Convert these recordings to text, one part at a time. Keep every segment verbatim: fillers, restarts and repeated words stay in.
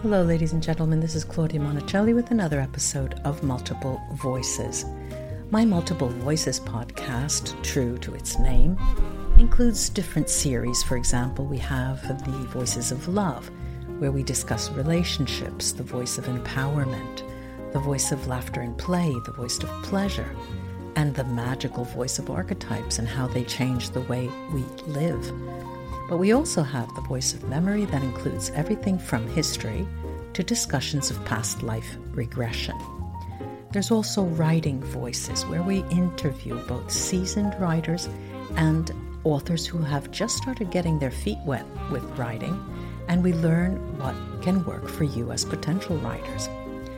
Hello, ladies and gentlemen. This is Claudia Monicelli with another episode of Multiple Voices. My Multiple Voices podcast, true to its name, includes different series. For example, we have the Voices of Love, where we discuss relationships, the voice of empowerment, the voice of laughter and play, the voice of pleasure, and the magical voice of archetypes and how they change the way we live. But we also have the voice of memory that includes everything from history to discussions of past life regression. There's also writing voices, where we interview both seasoned writers and authors who have just started getting their feet wet with writing, and we learn what can work for you as potential writers.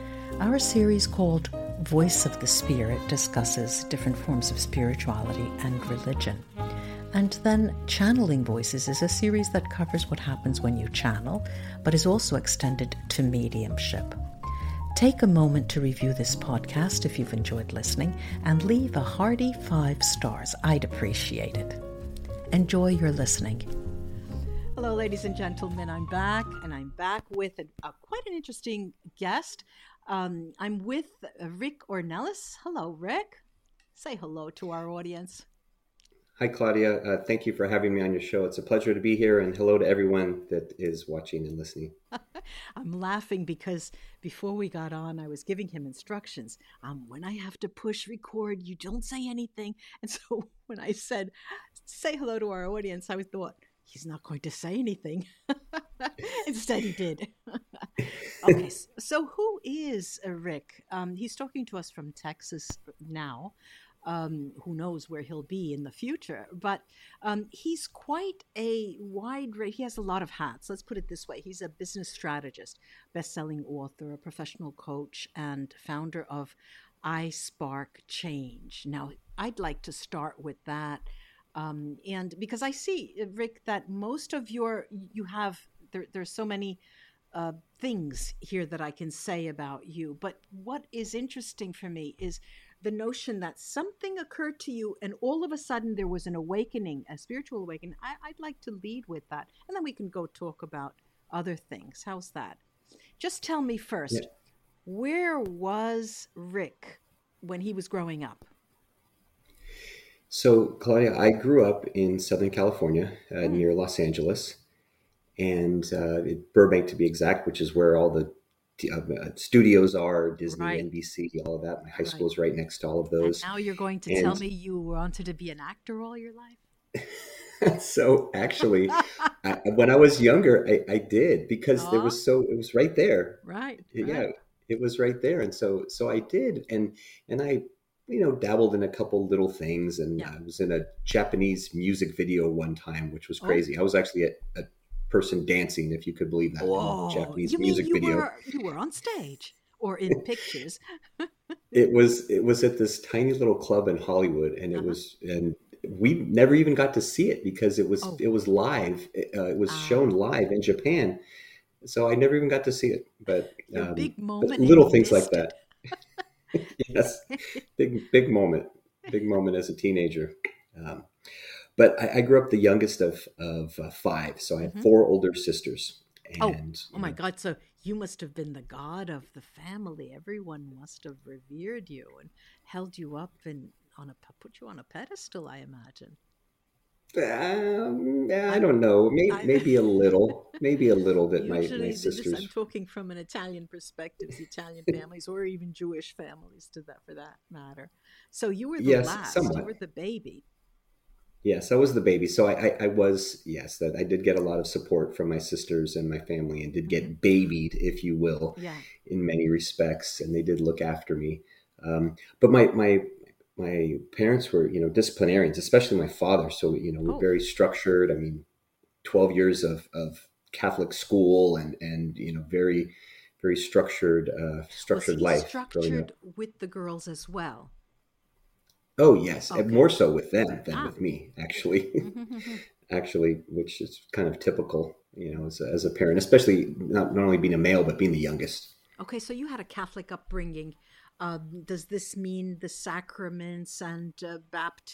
Our series called Voice of the Spirit discusses different forms of spirituality and religion. And then Channeling Voices is a series that covers what happens when you channel, but is also extended to mediumship. Take a moment to review this podcast if you've enjoyed listening, and leave a hearty five stars. I'd appreciate it. Enjoy your listening. Hello, ladies and gentlemen. I'm back, and I'm back with a, a quite an interesting guest. Um, I'm with Rick Ornelas. Hello, Rick. Say hello to our audience. Hi, Claudia. Uh, thank you for having me on your show. It's a pleasure to be here, and hello to everyone that is watching and listening. I'm laughing because before we got on, I was giving him instructions. Um, when I have to push record, you don't say anything. And so when I said, say hello to our audience, I thought, he's not going to say anything. Instead, he did. Okay, so who is Rick? Um, he's talking to us from Texas now. Um, who knows where he'll be in the future, but um, he's quite a wide, he has a lot of hats. Let's put it this way. He's a business strategist, best-selling author, a professional coach, and founder of I Spark Change. Now, I'd like to start with that. Um, and because I see, Rick, that most of your, you have, there, there's so many uh, things here that I can say about you, but what is interesting for me is the notion that something occurred to you and all of a sudden there was an awakening, a spiritual awakening. I, I'd like to lead with that. And then we can go talk about other things. How's that? Just tell me first, yeah. Where was Rick when he was growing up? So, Claudia, I grew up in Southern California, uh, mm. near Los Angeles, and uh, Burbank to be exact, which is where all the Uh, studios are, Disney, right. N B C, all of that. My high right. school is right next to all of those. And now you're going to and, tell me you wanted to be an actor all your life? So actually, I, when I was younger, I, I did because oh. there was so it was right there. Right. Yeah, right. it was right there, and so so I did, and and I you know dabbled in a couple little things, and yeah. I was in a Japanese music video one time, which was crazy. Oh. I was actually a, a person dancing, if you could believe that. Whoa. Japanese you music mean you video. Were, you were on stage or in pictures? It was it was at this tiny little club in Hollywood, and it uh-huh. was and we never even got to see it because it was oh. it was live. Uh, it was uh, shown live in Japan, so I never even got to see it. But um, big moment, little things like that. Yes, big big moment, big moment as a teenager. Um, But I, I grew up the youngest of of uh, five, so I have mm-hmm. four older sisters. And, oh, oh my know, God! So you must have been the god of the family. Everyone must have revered you and held you up and on a put you on a pedestal, I imagine. Um, I don't know. Maybe, I, maybe a little. Maybe a little that my, my sisters. This, I'm talking from an Italian perspective, Italian families, or even Jewish families, to that for that matter. So you were the yes, last. Somewhat. You were the baby. Yes, I was the baby. So I, I, I was, yes, that I did get a lot of support from my sisters and my family, and did get mm-hmm. babied, if you will, yeah. in many respects. And they did look after me. Um, but my, my, my parents were, you know, disciplinarians, especially my father. So, you know, we're oh. very structured. I mean, twelve years of, of Catholic school and, and, you know, very, very structured, uh, structured was he life. Structured with the girls as well. Oh, yes. Okay. And more so with them than ah. with me, actually. Actually, which is kind of typical, you know, as a, as a parent, especially not, not only being a male, but being the youngest. Okay, so you had a Catholic upbringing. Um, does this mean the sacraments and uh,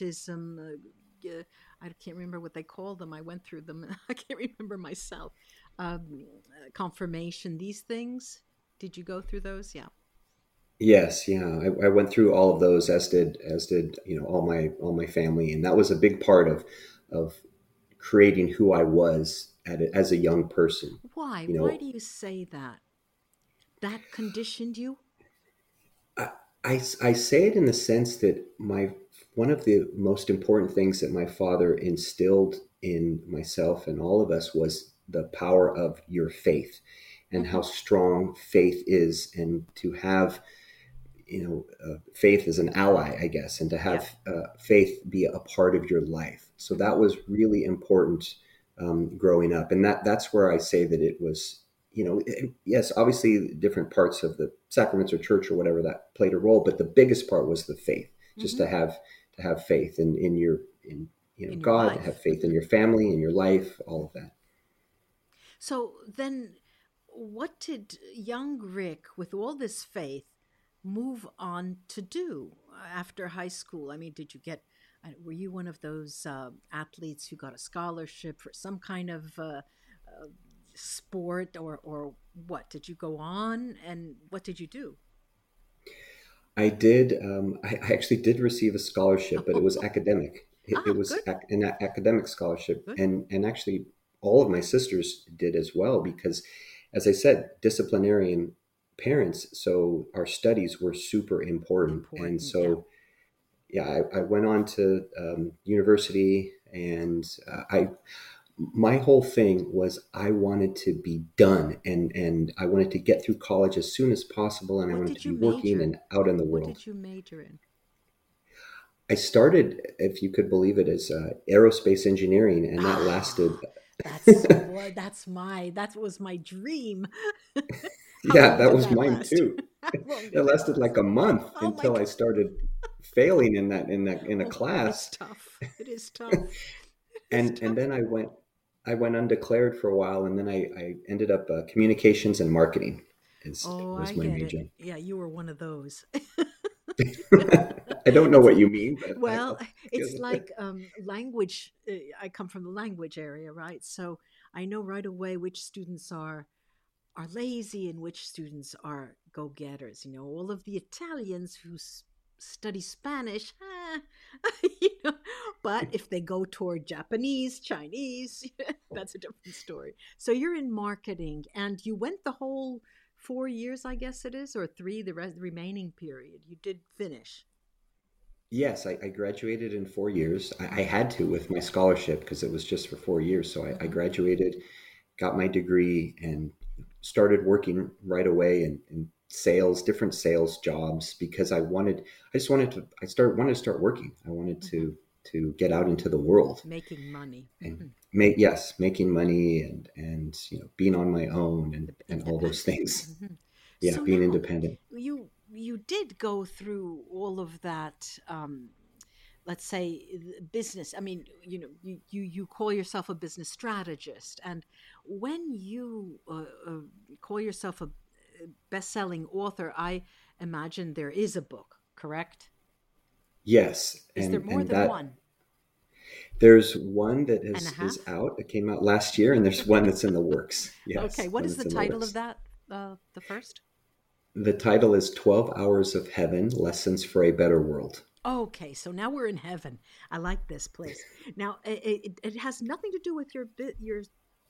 baptism? Uh, uh, I can't remember what they call them. I went through them. I can't remember myself. um, confirmation, these things. Did you go through those? Yeah. Yes, yeah, I, I went through all of those, as did as did you know all my all my family, and that was a big part of of creating who I was at a, as a young person. Why? You Why know, do you say that? That conditioned you? I, I I say it in the sense that my one of the most important things that my father instilled in myself and all of us was the power of your faith and Mm-hmm. how strong faith is, and to have you know, uh, faith as an ally, I guess, and to Yeah. have uh, faith be a part of your life. So Mm-hmm. that was really important um, growing up, and that that's where I say that it was. You know, it, yes, obviously different parts of the sacraments or church or whatever that played a role, but the biggest part was the faith. Just Mm-hmm. to have to have faith in in your in you know In your God, to life. have faith in Mm-hmm. your family, in your life, all of that. So then, what did young Rick, with all this faith, move on to do after high school? I mean, did you get, uh, were you one of those uh, athletes who got a scholarship for some kind of uh, uh, sport, or, or what? Did you go on and what did you do? I did. Um, I, I actually did receive a scholarship, but it was academic. It, it Ah, was good, ac- an a- academic scholarship, good. and and actually all of my sisters did as well because, as I said, disciplinarian parents. So our studies were super important, and Important, yeah. so yeah, I, I went on to um, university, and uh, I my whole thing was I wanted to be done, and and I wanted to get through college as soon as possible, and I What wanted to did you be working major? and out in the What world. did you major in? I started, if you could believe it, as uh, aerospace engineering, and that lasted. Ah, that's what that's my that was my dream. How Yeah, long that did was that mine last? too. How long It did that lasted last? like a month Oh my until I God. started failing in that in that in a Oh, it's class, tough. It is tough. It is and tough. and then I went I went undeclared for a while, and then I, I ended up uh, communications and marketing is Oh, I was my get it. major. Yeah, you were one of those. I don't know It's what you mean, but I, well, I'll it's give it. like um, language. uh, I come from the language area, right? So I know right away which students are are lazy and which students are go-getters. You know, all of the Italians who s- study Spanish, eh, you know, but if they go toward Japanese, Chinese, that's a different story. So you're in marketing, and you went the whole four years, I guess it is, or three, the rest, the remaining period. You did finish. Yes, I, I graduated in four years. I, I Mm-hmm. had to with my scholarship because it was just for four years. So I, I Mm-hmm. graduated, got my degree, and started working right away in, in sales, different sales jobs because I wanted. I just wanted to. I start wanted to start working. I wanted Mm-hmm. to to get out into the world Making money. and Mm-hmm. make yes, making money and and you know being on my own and and all those Independent. things. Hmm. Yeah, So being now independent. you you did go through all of that. Um, let's say business. I mean, you know, you you, you call yourself a business strategist, and when you uh, uh, call yourself a best-selling author, I imagine there is a book, correct? Yes, Is there and more and than that one there's one that and a is is half? out. It came out last year, and there's one that's in the works. Okay, Yes, what one is the that's in the title of works. that? Uh, the first. The title is twelve Hours of Heaven Lessons for a Better World. Okay, so now we're in heaven. I like this place. Now it, it, it has nothing to do with your bit your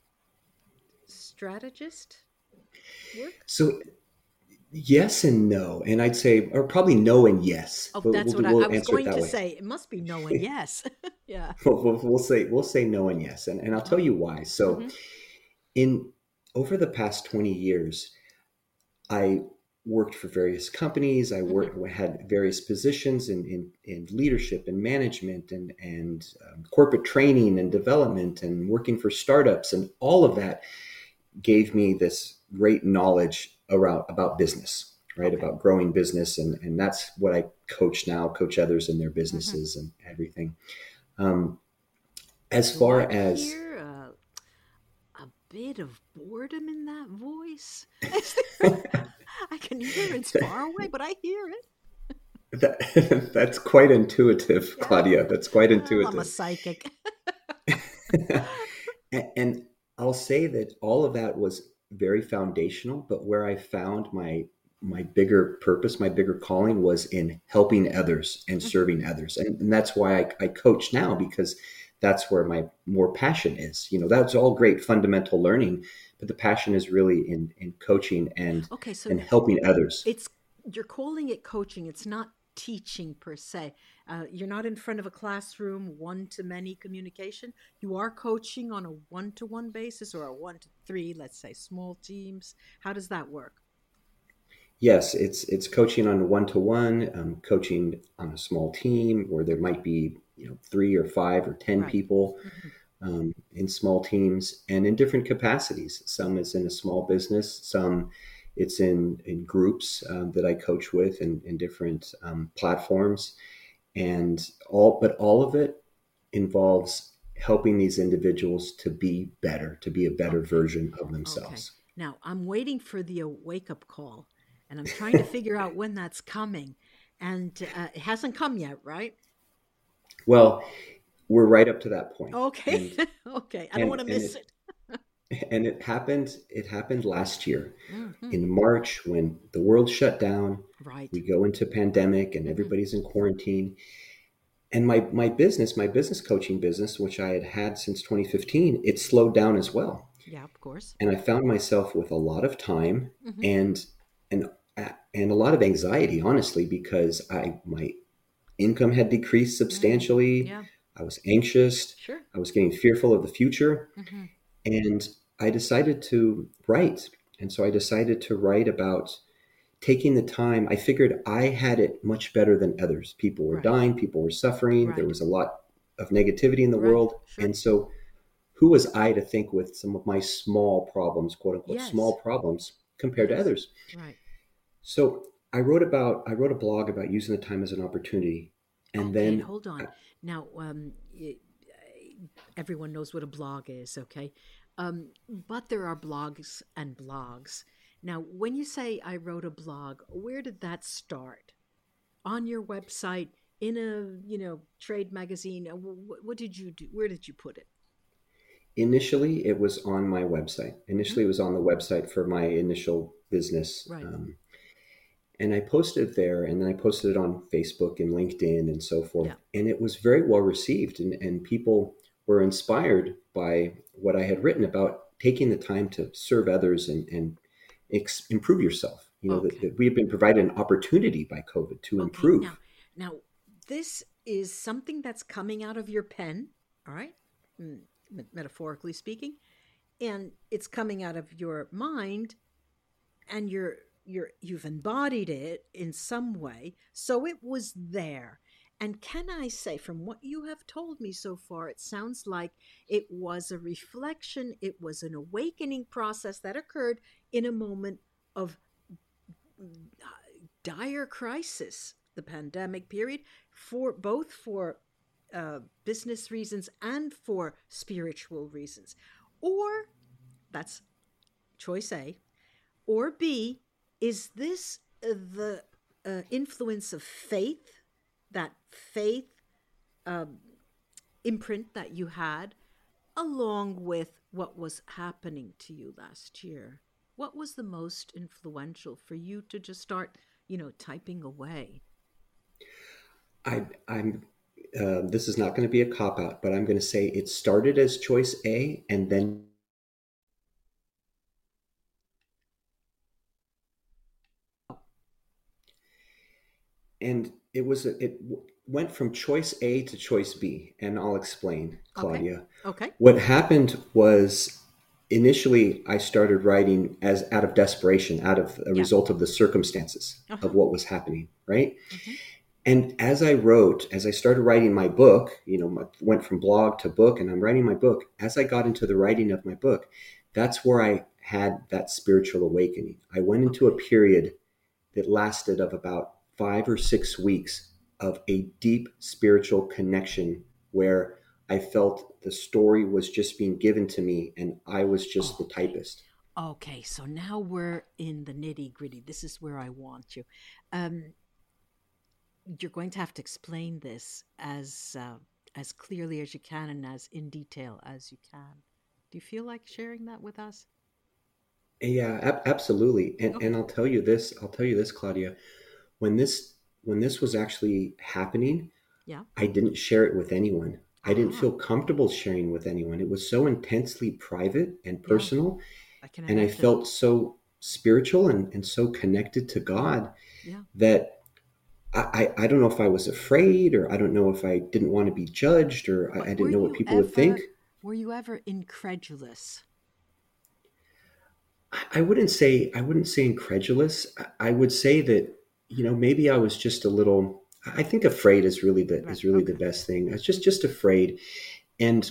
strategist work. So, yes and no. And I'd say, or probably no and yes, Oh, but that's we'll do, what I, I we'll was answer it going that to way. say. It must be no and yes. Yeah. We'll, we'll, we'll say, we'll say no and yes. And, and Uh I'll huh. tell you why. So, Mm-hmm. in over the past twenty years, I worked for various companies. I Mm-hmm. worked, had various positions in, in, in leadership and management and, and um, corporate training and development and working for startups. And all of that gave me this great knowledge around about business, right? Okay. About growing business. And, and that's what I coach now, coach others in their Mm-hmm. businesses and everything. Um, as Do far I as hear a, a bit of boredom in that voice? Is there, I can hear it's far away, but I hear it. that, that's quite intuitive, Yeah. Claudia. That's quite Well, I'm a intuitive. psychic. and I'll say that all of that was very foundational, but where I found my my bigger purpose, my bigger calling was in helping others and Mhm. serving others. And, and that's why I, I coach now, because that's where my more passion is. You know, that's all great fundamental learning, but the passion is really in, in coaching and Okay, so and helping others. it's you're calling it coaching. It's not teaching per se. Uh, you're not in front of a classroom, one to many communication. You are coaching on a one to one basis or a one to three, let's say small teams. How does that work? Yes, it's it's coaching on one to one, coaching on a small team where there might be, you know, three or five or ten Right. people Hmm. um, in small teams and in different capacities. Some is in a small business, some it's in in groups um, that I coach with in, in different um, platforms, and all but all of it involves helping these individuals to be better, to be a better Okay. version of Okay. themselves. Now I'm waiting for the uh, wake up call and I'm trying to figure out when that's coming. And uh, it hasn't come yet, right? Well, we're right up to that point, Okay. and Okay. I don't want and to and miss it it. and it happened it happened last year Hmm. in March when the world shut down. Right. We go into pandemic and Hmm. everybody's in quarantine. And my my business, my business coaching business, which I had had since twenty fifteen, it slowed down as well. Yeah, of course. And I found myself with a lot of time Hmm. and and and a lot of anxiety, honestly, because I my income had decreased Mm. substantially. Yeah, I was anxious. sure. I was getting fearful of the future. Hmm. And I decided to write. And so I decided to write about taking the time. I figured I had it much better than others. People were Right. dying, people were suffering, there Right. was a lot of negativity in the Right. world. Sure. And so, who was I to think with some of my small problems, quote unquote, Yes. small problems compared to Yes. others? Right. So, I wrote about, I wrote a blog about using the time as an opportunity. And Okay, and then, hold on. Now, um, y- everyone knows what a blog is, okay? Um, but there are blogs and blogs. Now, when you say I wrote a blog, where did that start? On your website, in a you know trade magazine? Uh, wh- What did you do? Where did you put it? initially, it was on my website. Hmm. Initially, it was on the website for my initial business. Right. Um, and I posted it there, and then I posted it on Facebook and LinkedIn and so forth. Yeah. And it was very well received, and, and people were inspired by what I had written about taking the time to serve others and, and ex- improve yourself. You know, that, Okay. that we have been provided an opportunity by COVID to Okay. Now, improve. now this is something that's coming out of your pen, all right? Mm, me- metaphorically speaking, and it's coming out of your mind, and you're you're you've embodied it in some way, so it was there. And can I say, from what you have told me so far, it sounds like it was a reflection, it was an awakening process that occurred in a moment of dire crisis, the pandemic period, for both for uh, business reasons and for spiritual reasons. Or that's choice A. Or B, is this uh, the uh, influence of faith, that faith um, imprint that you had, along with what was happening to you last year? What was the most influential for you to just start, you know, typing away? I, I'm. Uh, this is not going to be a cop out, but I'm going to say it started as choice A, and then and it was it went from choice A to choice B, and I'll explain, Okay. Claudia. Okay. What happened was initially I started writing as out of desperation, out of a Yeah. result of the circumstances Uh of huh. what was happening, right? Mm-hmm. And as I wrote, as I started writing my book, you know, went from blog to book, and I'm writing my book. As I got into the writing of my book, that's where I had that spiritual awakening. I went into a Okay. period that lasted of about five or six weeks of a deep spiritual connection where I felt the story was just being given to me and I was just the Okay. typist. Okay. So now we're in the nitty gritty. This is where I want you. Um, you're going to have to explain this as uh, as clearly as you can and as in detail as you can Do you feel like sharing that with us? Yeah, ab- absolutely. And Okay. and I'll tell you this, I'll tell you this, Claudia, when this when this was actually happening, Yeah. I didn't share it with anyone. I didn't Ah, feel comfortable sharing with anyone. It was so intensely private and yeah. personal, I can and I imagine. felt so spiritual and, and so connected to God Yeah. that I, I, I don't know if I was afraid, or I don't know if I didn't want to be judged, or I, But I were didn't know what you people would think. ever were you ever incredulous? I wouldn't say I wouldn't say incredulous. I I would say that, you know, maybe I was just a little. I think afraid is really the Right. is really the Okay. best thing. I was just just afraid, and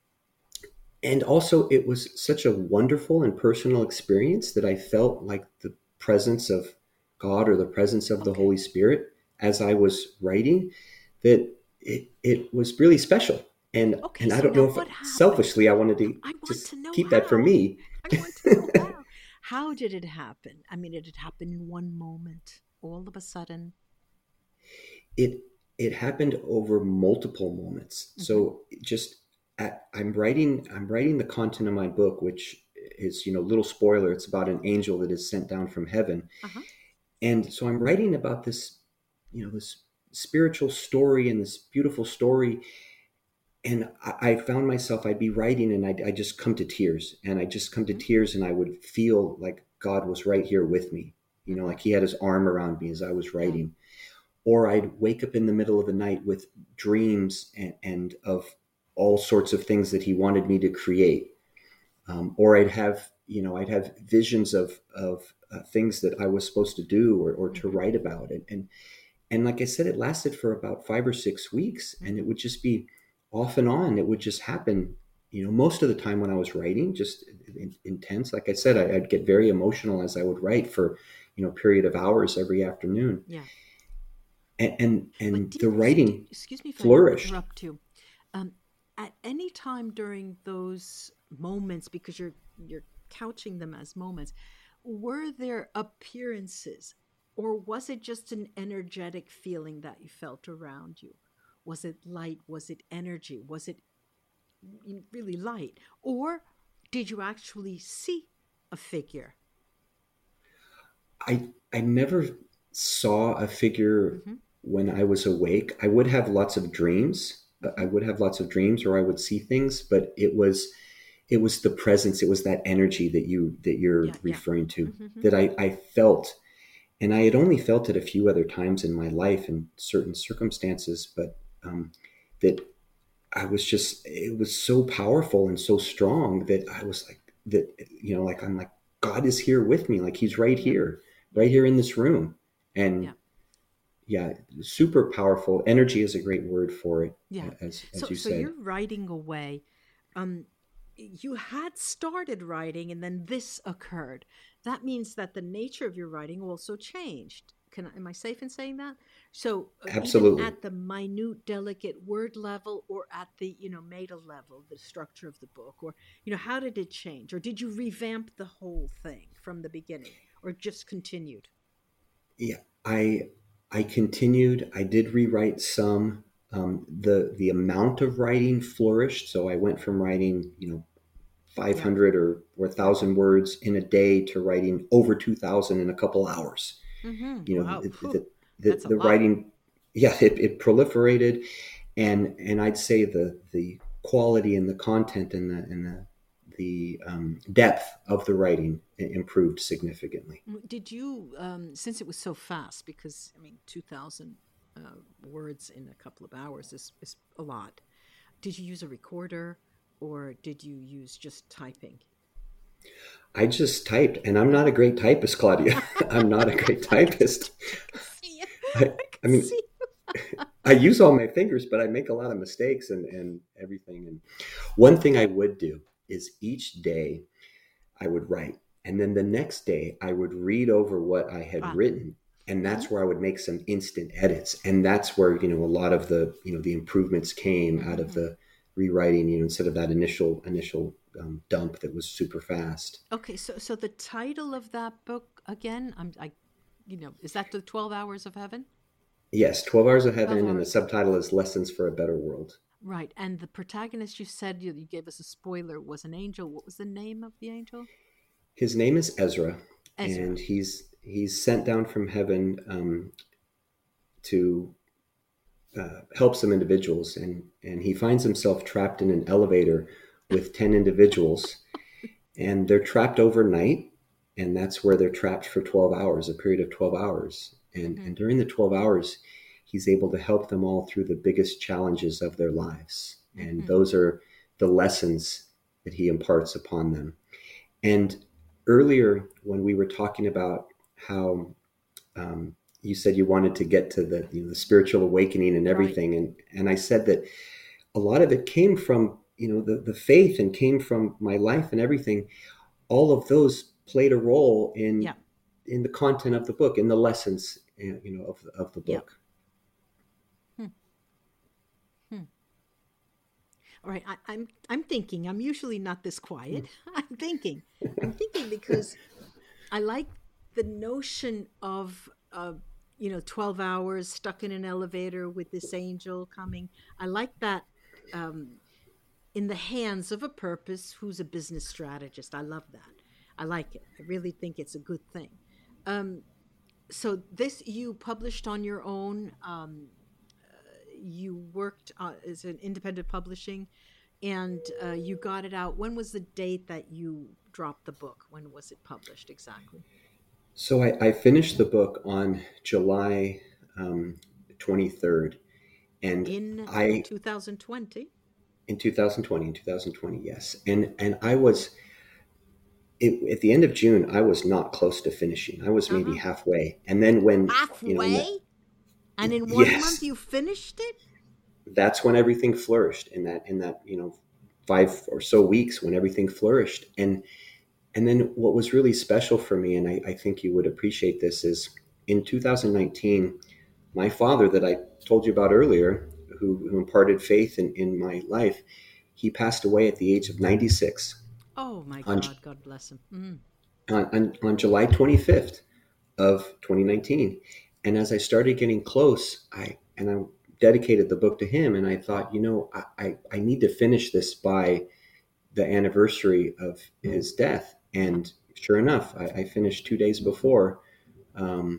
and also it was such a wonderful and personal experience that I felt like the presence of God, or the presence of the Okay. Holy Spirit as I was writing, that it it was really special. And Okay. and I So don't now know if what happened? selfishly I wanted to I want just to know keep that for how. me. I want to know how. How did it happen? I mean, did it happen in one moment? All of a sudden? it it happened over multiple moments. Mm-hmm. So just at, I'm writing I'm writing the content of my book, which is, you know, little spoiler. It's about an angel that is sent down from heaven, Uh-huh. and so I'm writing about this, you know, this spiritual story and this beautiful story. And I, I found myself, I'd be writing and I'd, I'd just come to tears, and I just come to Mm-hmm. tears, and I would feel like God was right here with me, you know, Mm-hmm. like He had His arm around me as I was Yeah. writing. Or I'd wake up in the middle of the night with dreams and, and of all sorts of things that He wanted me to create. Um, or I'd have, you know, I'd have visions of of uh, things that I was supposed to do, or, or to Mm-hmm. write about it. And and like I said, it lasted for about five or six weeks, and Mm-hmm. it would just be off and on. It would just happen. You know, most of the time when I was writing, just in, intense. Like I said, I, I'd get very emotional as I would write for, you know, a period of hours every afternoon, Yeah. and and, But and did, the did writing excuse me if I flourished. interrupt you. Um, at any time during those moments, because you're you're couching them as moments, were there appearances, or was it just an energetic feeling that you felt around you? Was it light? Was it energy? Was it really light? Or did you actually see a figure? I I never saw a figure Mm-hmm. when I was awake. I would have lots of dreams. I Mm-hmm. would have lots of dreams, or I would see things, but it was it was the presence, it was that energy that you that you're Yeah, yeah. referring to, Mm-hmm. that I, I felt. And I had only felt it a few other times in my life in certain circumstances, but um, that I was just, it was so powerful and so strong that I was like, that, you know, like, I'm like, God is here with me. Like He's right Yeah, here, yeah, right here in this room. yeah. And yeah, super powerful. Energy is a great word for it, Yeah. as, as So you so said. you're writing away. Um you had started writing and then this occurred. That means that the nature of your writing also changed. Can I, am I safe in saying that? So uh, even Absolutely. at the minute delicate word level, or at the, you know, meta level, the structure of the book, or, you know, how did it change, or did you revamp the whole thing from the beginning, or just continued? Yeah, I I continued. I did rewrite some. Um, the the amount of writing flourished, so I went from writing, you know, Yeah. five hundred or or one Yeah. thousand words in a day to writing over two thousand in a couple hours. Mhm. You know, Wow. Phew. the the, That's a the lot. writing, yeah, it, it proliferated, and and I'd say the the quality and the content and the and the the um, depth of the writing improved significantly. Mm, Did you, um, since it was so fast, because I mean, two thousand uh, words in a couple of hours is, is a lot. Did you use a recorder, or did you use just typing? I just typed, and I'm not a Oh. great typist, Claudia. I'm not a great I can, typist. I can see you. I, I can I mean, see. I use all my fingers, but I make a lot of mistakes and, and everything. And one thing I would do is each day I would write, and then the next day I would read over what I had Ah. written, and Mm-hmm. that's where I would make some instant edits, and that's where, you know, a lot of the, you know, the improvements came out of Mm-hmm. the rewriting. You know, instead of that initial initial um, dump that was super fast. Okay, so so the title of that book again, I'm I, you know, is that the Twelve Hours of Heaven? Yes, twelve Hours of Twelve Heaven, and the Hours. subtitle is Lessons for a Better World. Right. And the protagonist, you said, you, you gave us a spoiler, was an angel. What was the name of the angel? His name is Ezra, Ezra. and he's he's sent down from heaven um, to uh, help some individuals, and and he finds himself trapped in an elevator with ten individuals, and they're trapped overnight, and that's where they're trapped for twelve hours, a period of twelve hours, and mm-hmm. and during the twelve hours, he's able to help them all through the biggest challenges of their lives, and mm-hmm. those are the lessons that he imparts upon them. And earlier, when we were talking about how um, you said you wanted to get to the, you know, the spiritual awakening and everything, right. and and I said that a lot of it came from, you know, the the faith and came from my life and everything. All of those played a role in yeah. in the content of the book, in the lessons, you know, of of the book. Yeah. Hmm. Hmm. All right, I, I'm I'm thinking. I'm usually not this quiet. I'm thinking. I'm thinking because I like the notion of uh, you know, twelve hours stuck in an elevator with this angel coming. I like that um, in the hands of a purpose who's a business strategist. I love that. I like it. I really think it's a good thing. Um, so this you published on your own. Um, you worked uh, as an independent publishing, and uh, you got it out. When was the date that you dropped the book? When was it published exactly? So I, I finished the book on July um, twenty-third, and in I twenty twenty. In twenty twenty, in twenty twenty, yes, and and I was it, at the end of June. I was not close to finishing. I was maybe uh-huh. halfway, and then when halfway, you know, the, and in one yes, month you finished it. That's when everything flourished. In that, in that, you know, five or so weeks, when everything flourished, and. And then what was really special for me, and I, I think you would appreciate this, is in two thousand nineteen, my father that I told you about earlier, who, who imparted faith in, in my life, he passed away at the age of ninety-six. Oh, my God. On, God bless him. Mm-hmm. On, on, on July twenty-fifth of twenty nineteen. And as I started getting close, I and I dedicated the book to him, and I thought, you know, I, I, I need to finish this by the anniversary of his death. And sure enough, I, I finished two days before. Um,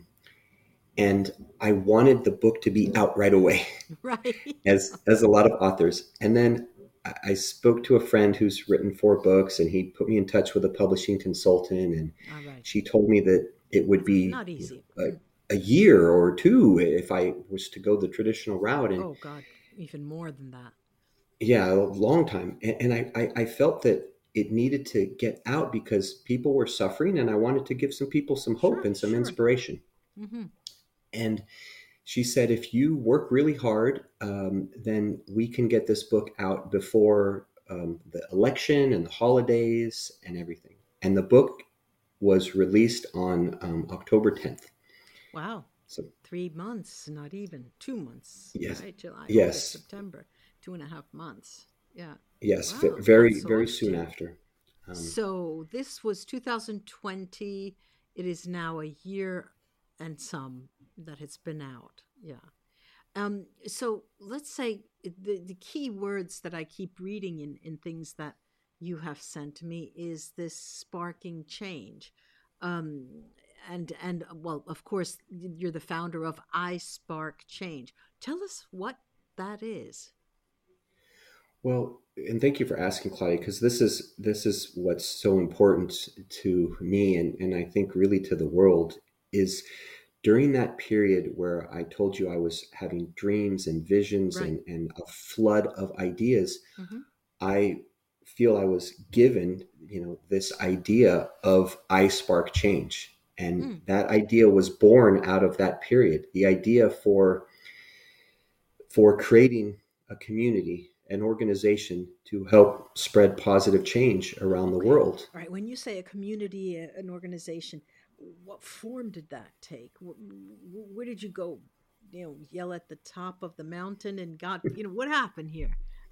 and I wanted the book to be out right away, right? as as a lot of authors. And then I, I spoke to a friend who's written four books, and he put me in touch with a publishing consultant. And right. she told me that it would be not easy. A, a year or two if I was to go the traditional route. And, oh, God, even more than that. Yeah, a long time. And, and I, I, I felt that it needed to get out because people were suffering, and I wanted to give some people some hope sure, and some sure. inspiration. Mm-hmm. And she said, if you work really hard, um, then we can get this book out before um, the election and the holidays and everything. And the book was released on um, October tenth. Wow. So three months, not even two months. Yes. Right? July, yes. August, September. Two and a half months. Yeah. Yes. Wow, v- very, very soon you. after. Um, so this was two thousand twenty. It is now a year and some that it's been out. Yeah. Um, so let's say the, the key words that I keep reading in, in things that you have sent to me is this sparking change. Um, and, and well, of course, you're the founder of I Spark Change. Tell us what that is. Well, and thank you for asking, Claudia, because this is this is what's so important to me, and, and I think really to the world, is during that period where I told you I was having dreams and visions right. and, and a flood of ideas, mm-hmm. I feel I was given, you know, this idea of I Spark Change. And mm. that idea was born out of that period. The idea for for creating a community, an organization to help spread positive change around the world. All right. When you say a community, an organization, what form did that take? Where did you go? You know, yell at the top of the mountain and God, you know, what happened here?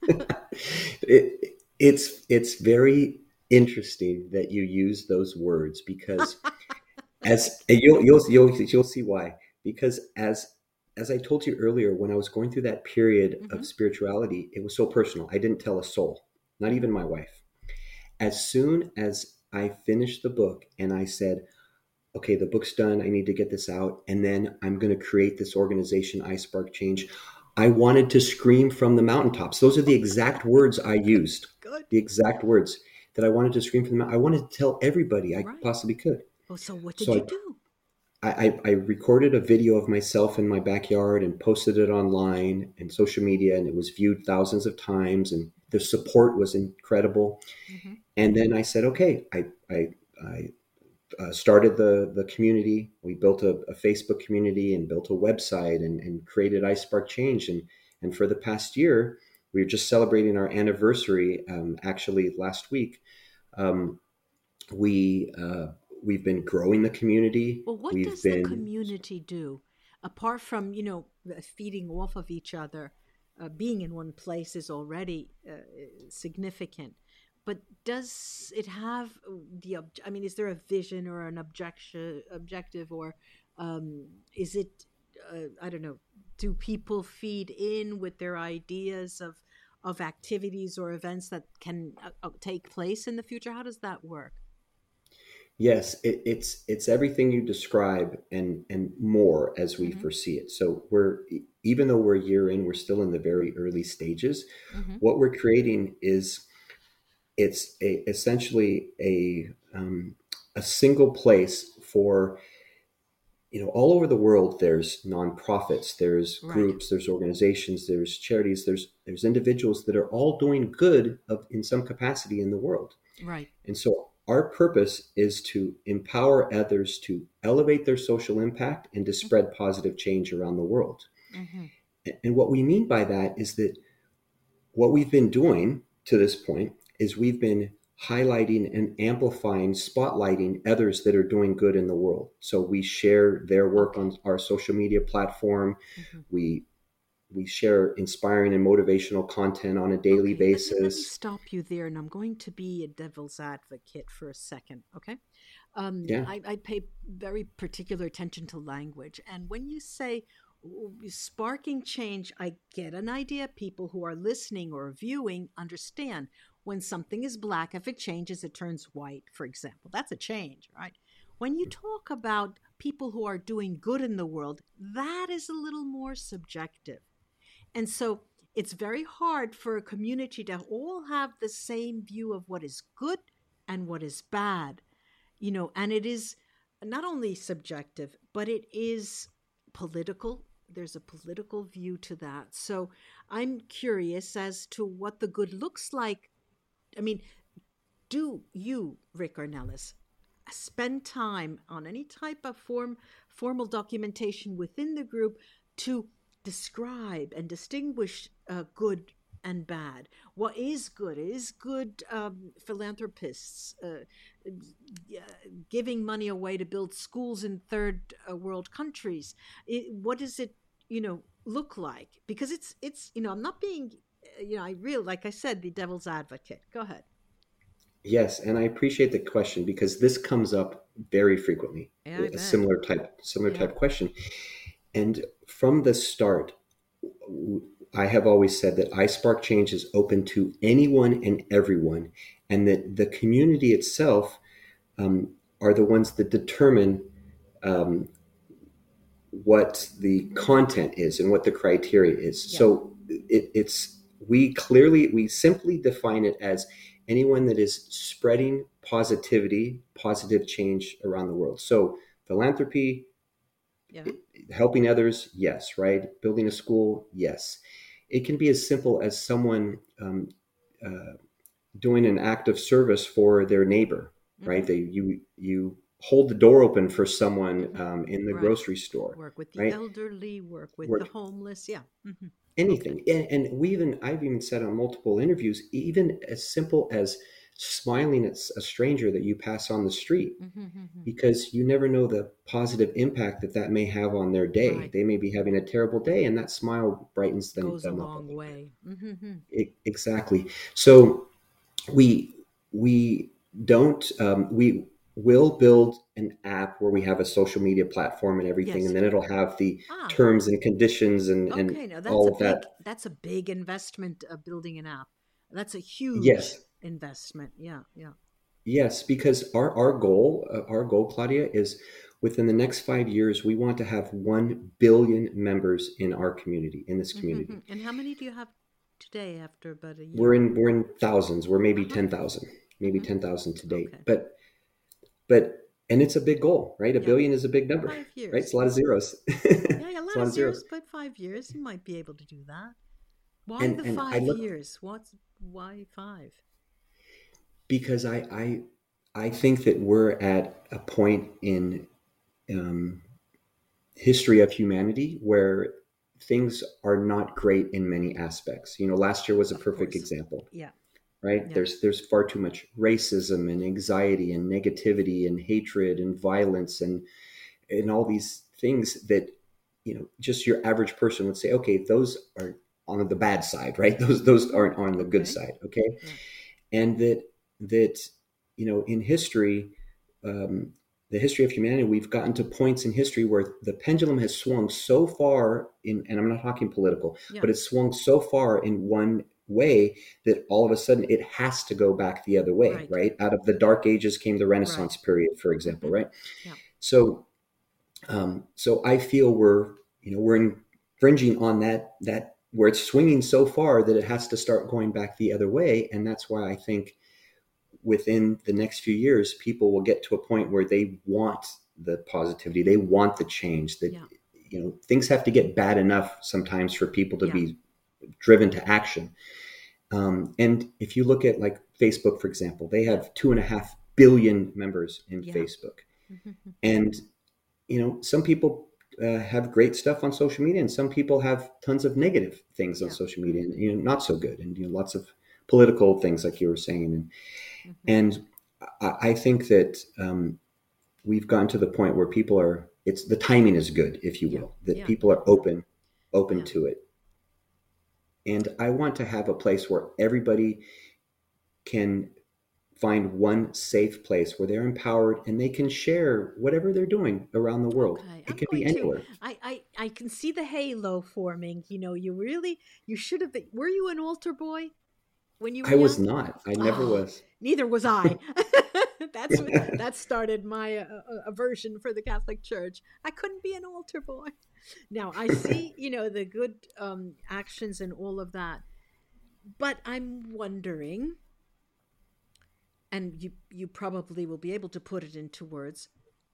it, it's it's very interesting that you use those words because as you'll you'll you'll you'll see why. Because as as I told you earlier, when I was going through that period Mm-hmm. of spirituality, it was so personal. I didn't tell a soul, not even my wife. As soon as I finished the book and I said, okay, the book's done, I need to get this out, and then I'm going to create this organization, iSpark Change, I wanted to scream from the mountaintops. Those are the exact words I used. Good. The exact words that I wanted to scream from the mountain. I wanted to tell everybody I Right. possibly could. Oh, so what did so you I, do? I, I, I recorded a video of myself in my backyard and posted it online and social media, and it was viewed thousands of times, and the support was incredible. Mm-hmm. And then I said, okay, I, I, I uh, started the, the community. We built a, a Facebook community and built a website and, and created iSpark Change. And, and for the past year, we were just celebrating our anniversary. Um, actually, last week, um, we uh, we've been growing the community. Well, what We've does the been community do apart from, you know, feeding off of each other? Uh, being in one place is already uh, significant. But does it have the, ob- I mean, is there a vision or an objection, objective, or um, is it, uh, I don't know, do people feed in with their ideas of, of activities or events that can uh, uh, take place in the future? How does that work? Yes, it, it's it's everything you describe and and more as we Mm-hmm. foresee it. So we're even though we're a year in, we're still in the very early stages. Mm-hmm. What we're creating is it's a, essentially a um, a single place for, you know, all over the world. There's nonprofits, there's Right. groups, there's organizations, there's charities, there's there's individuals that are all doing good of in some capacity in the world. Right. And so our purpose is to empower others to elevate their social impact and to spread positive change around the world. Mm-hmm. And what we mean by that is that what we've been doing to this point is we've been highlighting and amplifying, spotlighting others that are doing good in the world. So we share their work Okay. on our social media platform. Mm-hmm. We we share inspiring and motivational content on a daily Okay, basis. Let me, let me stop you there, and I'm going to be a devil's advocate for a second, okay? Um, Yeah. I, I pay very particular attention to language, and when you say sparking change, I get an idea. People who are listening or viewing understand when something is black, if it changes, it turns white, for example. That's a change, right? When you talk about people who are doing good in the world, that is a little more subjective. And so it's very hard for a community to all have the same view of what is good and what is bad, you know, and it is not only subjective, but it is political. There's a political view to that. So I'm curious as to what the good looks like. I mean, do you, Rick Ornelas, spend time on any type of form formal documentation within the group to describe and distinguish uh, good and bad? What is good? Is good um, philanthropists uh, giving money away to build schools in third uh, world countries? It, what does it, you know, look like? Because it's it's you know, I'm not being, you know, I really, like I said, the devil's advocate. Go ahead. Yes, and I appreciate the question because this comes up very frequently. Yeah, I A bet. similar type, similar Yeah. type question. And from the start, I have always said that iSpark Change is open to anyone and everyone, and that the community itself um, are the ones that determine um, what the content is and what the criteria is. Yeah. So it, it's we clearly we simply define it as anyone that is spreading positivity, positive change around the world. So philanthropy, Yeah. helping others, yes, right? Building a school, yes. It can be as simple as someone um, uh, doing an act of service for their neighbor, Mm-hmm. right? They you you hold the door open for someone um, in the Right. grocery store, Work with the right? elderly, work with Work the homeless. Yeah. Mm-hmm. anything, and, and we even I've even said on multiple interviews, even as simple as smiling at a stranger that you pass on the street, Mm-hmm. because you never know the positive impact that that may have on their day. Right. They may be having a terrible day, and that smile brightens them, Goes a them up. long way. Mm-hmm. It, exactly. So we we don't um, we we'll build an app where we have a social media platform and everything, Yes. and then it'll have the Ah, terms and conditions and, and okay. Now that's a all of big that. that's a big investment of building an app. That's a huge Yes. investment. Yeah, yeah. Yes, because our our goal, uh, our goal, Claudia, is within the next five years, we want to have one billion members in our community, in this Mm-hmm. community. And how many do you have today after about a We're year? in we're in thousands. We're maybe Uh-huh. ten thousand, maybe Mm-hmm. ten thousand to date. Okay. But but and it's a big goal, right? A Yeah. billion is a big number, Five right? It's years. a lot of zeros. Yeah, yeah, a It's a lot lot of of zeros. zeros, but five years, you might be able to do that. Why And the and I five look years? What's why five? because I I I think that we're at a point in um, history of humanity where things are not great in many aspects. You know, last year was a Of perfect course. example, Yeah. right? Yeah. There's there's far too much racism and anxiety and negativity and hatred and violence and and all these things that, you know, just your average person would say, okay, those are on the bad side, right? Those those Mm-hmm. aren't on the good Okay. side, okay? Yeah. And that that you know, in history, um, the history of humanity, we've gotten to points in history where the pendulum has swung so far in, and I'm not talking political, Yeah. but it's swung so far in one way that all of a sudden it has to go back the other way, Right. right? Out of the Dark Ages came the Right. Renaissance period, for example, Mm-hmm. right? Yeah. So, um, so I feel we're, you know, we're infringing on that that where it's swinging so far that it has to start going back the other way, and that's why I think within the next few years, people will get to a point where they want the positivity, they want the change. That Yeah. you know, things have to get bad enough sometimes for people to Yeah. be driven to action. Um, and if you look at like Facebook, for example, they Yeah. have two and a half billion members in Yeah. Facebook, Mm-hmm. and you know, some people uh, have great stuff on social media, and some people have tons of negative things on Yeah. social media, and you know, not so good, and you know, lots of political things, like you were saying, and Mm-hmm. and I, I think that um, we've gotten to the point where people are. It's the timing is good, if you Yeah. will, that Yeah. people are open, open Yeah. to it, and I want to have a place where everybody can find one safe place where they're empowered and they can share whatever they're doing around the world. Okay, It I'm could be going to. anywhere. I, I I can see the halo forming. You know, you really you should have been. Were you an altar boy when you were I was young? not. I never Oh, was. neither was I. That's what that started my uh, uh, aversion for the Catholic Church. I couldn't be an altar boy. Now I see, you know, the good um, actions and all of that, but I'm wondering, and you you probably will be able to put it into words.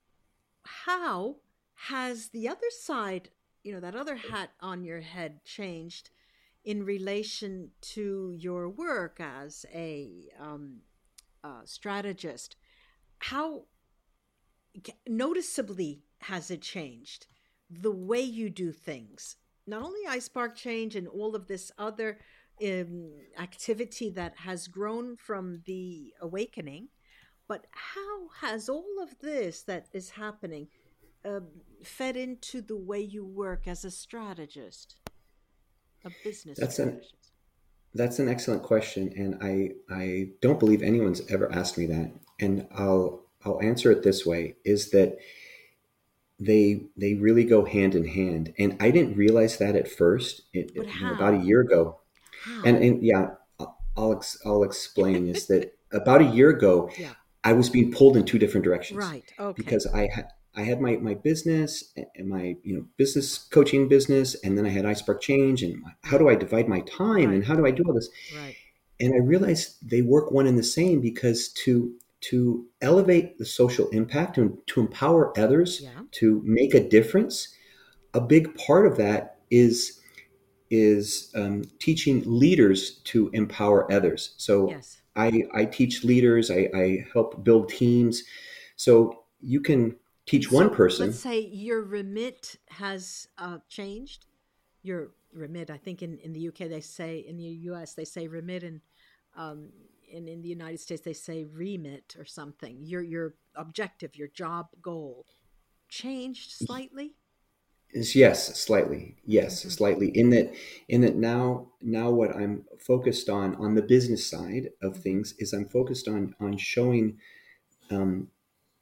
How has the other side, you know, that other hat on your head changed in relation to your work as a um, uh, strategist? How noticeably has it changed the way you do things? Not only iSpark Change and all of this other um, activity that has grown from the awakening, but how has all of this that is happening um, fed into the way you work as a strategist, a business That's an strategist? that's an excellent question, and I I don't believe anyone's ever asked me that. And I'll I'll answer it this way: is that they they really go hand in hand, and I didn't realize that at first. It, But it- you know, about a how? year ago, and How? and yeah, I'll ex, I'll explain. Is that about a year ago, Yeah. I was being pulled in two different directions Right. Okay. because I had I had my my business and my you know business coaching business, and then I had iSpark Change, and how Yeah. do I divide my time, and Right. how do I do all this? Right. And I realized they work one and the same, because to to elevate the social impact and to empower others Yeah. to make a difference, a big part of that is is um, teaching leaders to empower others. So Yes. I, I teach leaders, I, I help build teams. So you can And teach one so let's person. say your remit has uh, changed. Your remit, I think in, in the U K they say, in the U S they say remit, and um, and in the United States they say remit or something. Your your objective, your job goal changed slightly. Is yes, slightly. Yes, Mm-hmm. slightly. In that, in that now, now what I'm focused on on the business side of Mm-hmm. things is I'm focused on on showing um,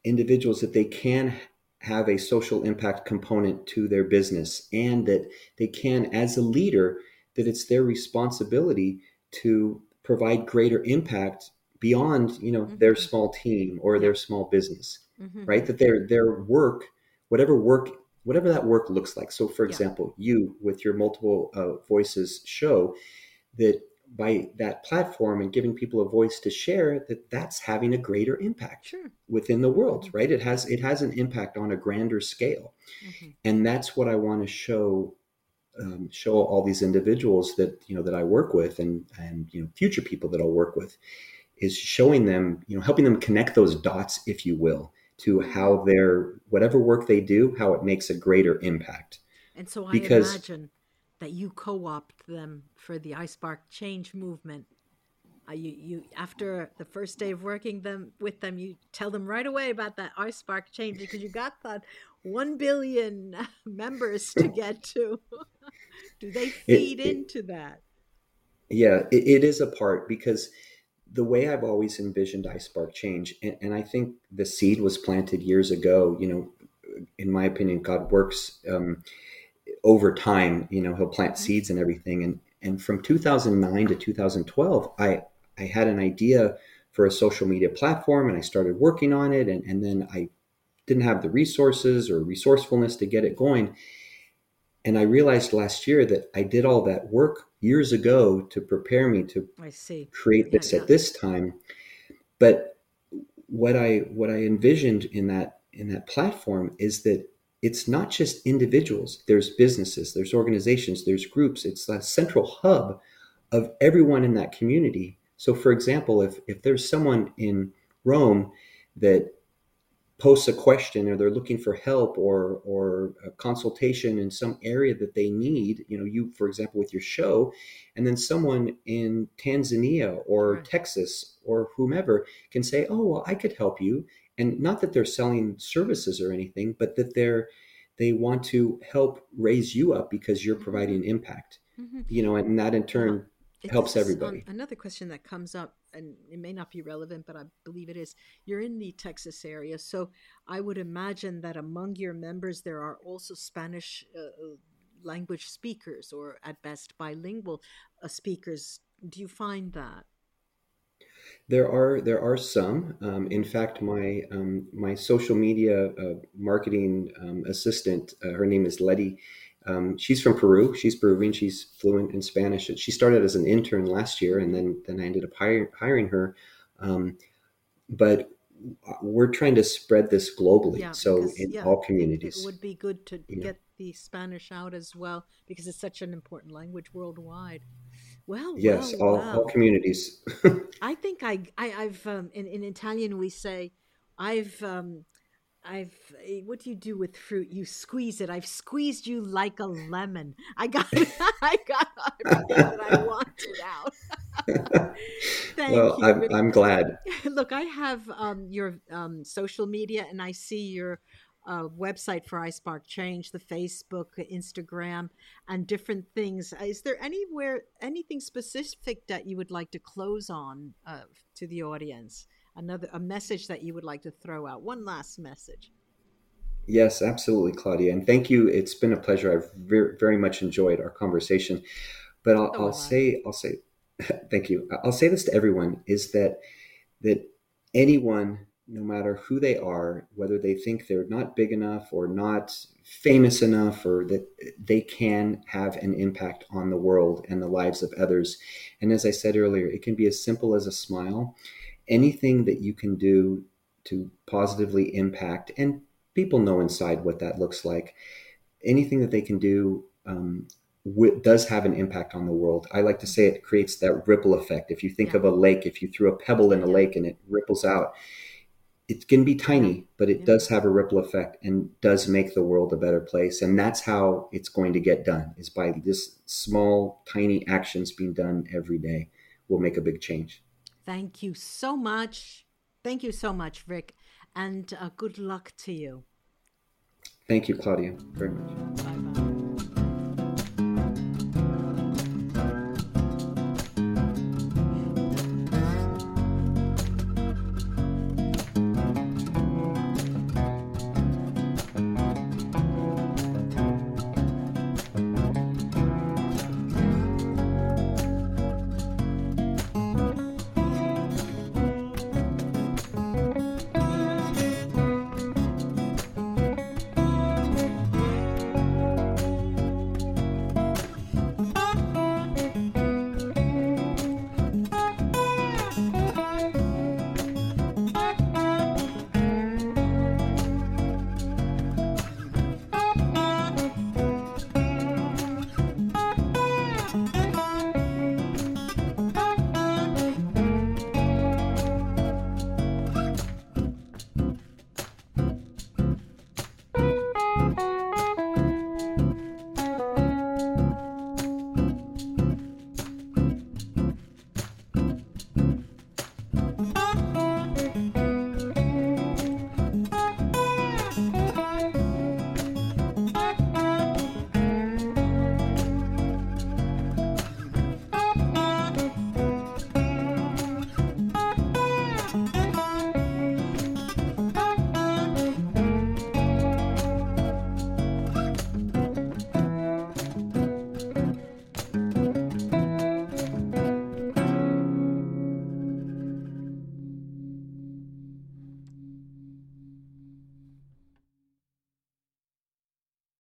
individuals that they can have a social impact component to their business, and that they can, as a leader, that it's their responsibility to provide greater impact beyond, you know, mm-hmm. their small team or yeah. their small business, mm-hmm. right? That their their work, whatever work, whatever that work looks like. So, for example, yeah. you with your Multiple uh, Voices show, that by that platform and giving people a voice to share, that that's having a greater impact sure. within the world, mm-hmm. right? It has it has an impact on a grander scale, mm-hmm. and that's what I want to show. Um, show all these individuals that, you know, that I work with, and, and, you know, future people that I'll work with, is showing them, you know, helping them connect those dots, if you will, to how their, whatever work they do, how it makes a greater impact. And so I because, imagine that you co-opt them for the iSpark Change movement. Uh, you, you, after the first day of working them with them, you tell them right away about that iSpark Change, because you got that one billion members to get to. Do they feed it, it, into that? Yeah, it, it is a part, because the way I've always envisioned iSpark Change, and, and I think the seed was planted years ago, you know, in my opinion, God works um, over time, you know, he'll plant mm-hmm. seeds and everything. And, and from two thousand nine to two thousand twelve, I, I had an idea for a social media platform, and I started working on it. And, and then I didn't have the resources or resourcefulness to get it going. And I realized last year that I did all that work years ago to prepare me to I see. create this yeah, yeah. at this time. But what I what I envisioned in that in that platform is that it's not just individuals. There's businesses, there's organizations, there's groups. It's a central hub of everyone in that community. So, for example, if if there's someone in Rome that posts a question, or they're looking for help or or a consultation in some area that they need, you know, you, for example, with your show, and then someone in Tanzania or right. Texas or whomever can say, oh, well, I could help you. And not that they're selling services or anything, but that they're they want to help raise you up because you're providing impact, mm-hmm. you know, and that in turn It helps is, everybody. Um, another question that comes up, and it may not be relevant, but I believe it is. You're in the Texas area, so I would imagine that among your members there are also Spanish uh, language speakers, or at best bilingual uh, speakers. Do you find that? There are there are some. Um, in fact, my um, my social media uh, marketing um, assistant, uh, her name is Letty. Um, she's from Peru. She's Peruvian. She's fluent in Spanish. She started as an intern last year, and then then I ended up hiring, hiring her. Um, but we're trying to spread this globally, yeah, so because, in yeah, all communities. It, it would be good to you get know. the Spanish out as well, because it's such an important language worldwide. Well, yes, well, all, well. all communities. I think I, I I've um, in in Italian we say, I've um, I've what do you do with fruit? You squeeze it. I've squeezed you like a lemon. I got I got everything that I wanted out. Thank well, you. I'm I'm glad. Look, I have um, your um, social media, and I see your uh, website for iSpark Change, the Facebook, Instagram, and different things. Is there anywhere, anything specific that you would like to close on uh, to the audience? Another a message that you would like to throw out? One last message. Yes, absolutely, Claudia, and thank you. It's been a pleasure. I've very, very much enjoyed our conversation. But I'll, oh, I'll say, I'll say, thank you. I'll say this to everyone: is that that anyone, no matter who they are, whether they think they're not big enough or not famous enough, or that they can have an impact on the world and the lives of others. And as I said earlier, it can be as simple as a smile. Anything that you can do to positively impact, and people know inside what that looks like, anything that they can do um, w- does have an impact on the world. I like to say it creates that ripple effect. If you think yeah. of a lake, if you threw a pebble in a yeah. lake and it ripples out, it can be tiny, yeah. but it yeah. does have a ripple effect and does make the world a better place. And that's how it's going to get done, is by this small, tiny actions being done every day will make a big change. Thank you so much. Thank you so much, Rick. And uh, good luck to you. Thank you, Claudia, very much. Bye-bye.